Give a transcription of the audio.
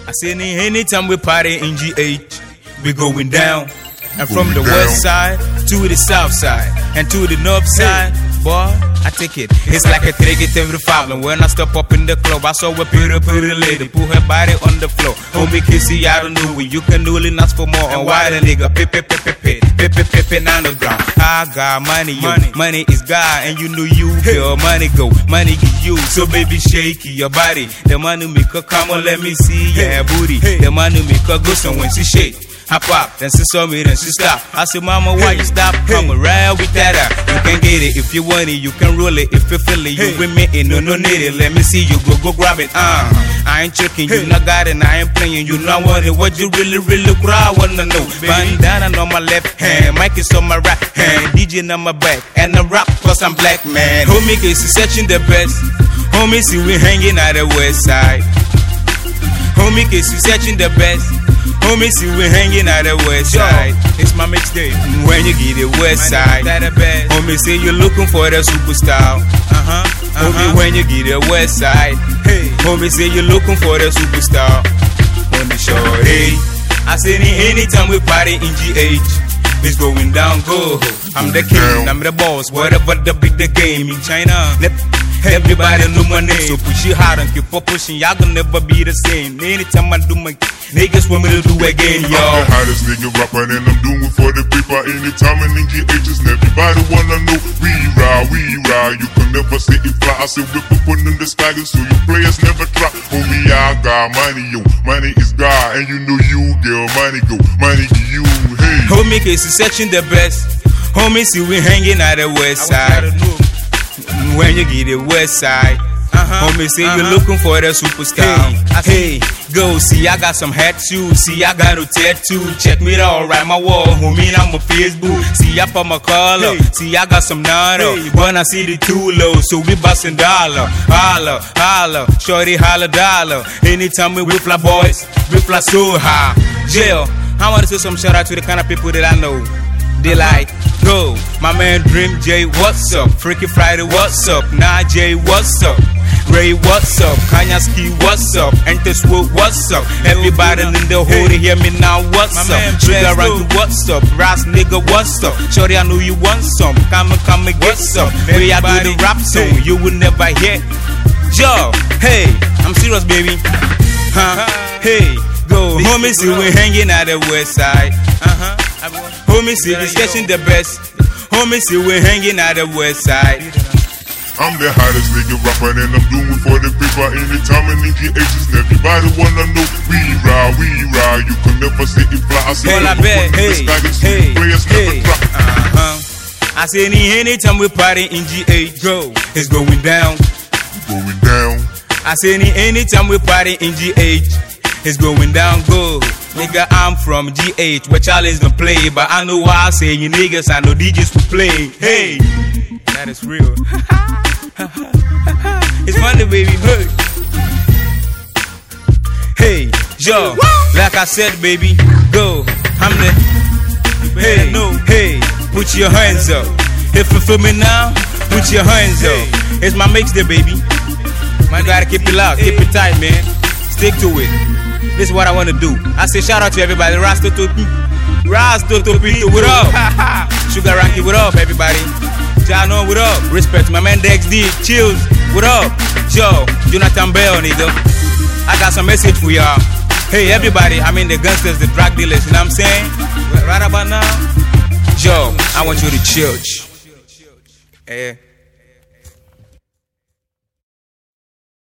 I say anytime we party in GH, we going down. And from the west side to the south side and to the north side, boy, I take it. It's like a ticket every five. And when I step up in the club, I saw a pretty lady put her body on the floor. Homie Kissy, I don't know it. You can only ask for more. And why the nigga pip on the ground? I got money, yo. Money is God, and you know you, girl. Money go, money get you. So baby, shake your body. The money make her come on, let me see your booty. The money make her go, so when she shake, hop up, then she saw me, then she stop. I said, mama, why you stop? Come around with that. You can get it if you want it, you can roll it if you feel it. You with me, no need it. Let me see you go grab it. I ain't tricking, you not got it, I ain't playing. You not want it, what you really cry, wanna know. Bandana on my left hand, mic is on my right hand, DJ on my back, and I rap cause I'm black, man. Homie, cause he's searching the best. Homie, see we hanging at the west side. Homie, cause he's searching the best. Homie, see we hanging at the west side. It's my mixtape. When you get the west side, homie, say you're looking for the superstar. Homie, when you get the west side, homie, say you're looking for the superstar. Homie, sure, hey. I say anytime we party in GH, it's going down, go. I'm the king, I'm the boss, whatever the big the game in China. Everybody know my name, so push it hard and keep on pushing. Y'all gonna never be the same. Anytime I do my niggas want me to do again, yo. I'm the hottest nigga rapper and I'm doing for the paper. Anytime in GH's, everybody wanna know. We ride. You can never say it fly. I say whip up on them the sky, so you players never try. Homie, I got money, yo. Money is God, and you know you, girl. Money go, money to you, hey. Homie, case is searching the best. Homie, see we hanging at the west side. When you get the west side, homie, say you're looking for the superstar. Hey, go, see, I got some hat shoes. See, I got a tattoo. Check me out, right my wall, homie, I'm on Facebook. See, I put my collar. See, I got some nano. When I see the too low, so we bustin' dollar. Holla, shorty, holla, dollar. Anytime we fly boys, we fly so high. Jail, I wanna say some shout out to the kind of people that I know. They like, go, my man Dream J, what's up? Freaky Friday, what's up? Nah J, what's up? Ray, what's up? Kanyaski, what's up? Enter Swoop, what's up? Everybody in the hood, hear me now, what's up? Sugar Ranky, what's up? Ras nigga, what's up? Shorty, I know you want some. Come and get some. Way I do the rap song, you will never hear. Yo, hey, I'm serious, baby. Hey, go, homie, see we hanging at the west side. Homie, see we sketching the best. Homie, see we hanging at the west side. I'm the hottest nigga rapper and I'm doing for the paper. Anytime in GH's, everybody wanna know. We ride. You can never say it fly. I say hey. I say anytime we party in GH, go, it's going down. Going down. I say anytime we party in GH, it's going down, go. Nigga, I'm from GH, where Charlie's don't play. But I know why I say you niggas, I know DJs will play. Hey, that is real. It's funny, baby. Hey, yo, like I said, baby, go. I'm the. Hey, no, hey, put your hands up. If you feel me now, put your hands up. It's my mixtape, baby. You gotta keep it loud, keep it tight, man. Stick to it. This is what I wanna do. I say shout out to everybody. Rasta Topi, what up? Sugar Ranky, what up, everybody? Jano, what up? Respect to my man Dex D, Chills, what up? Yo, Jonathan Bell, nigga. I got some message for y'all. Hey, everybody, I mean the gangsters, the drug dealers, you know what I'm saying? Right about now, yo, I want you to chill. Yeah.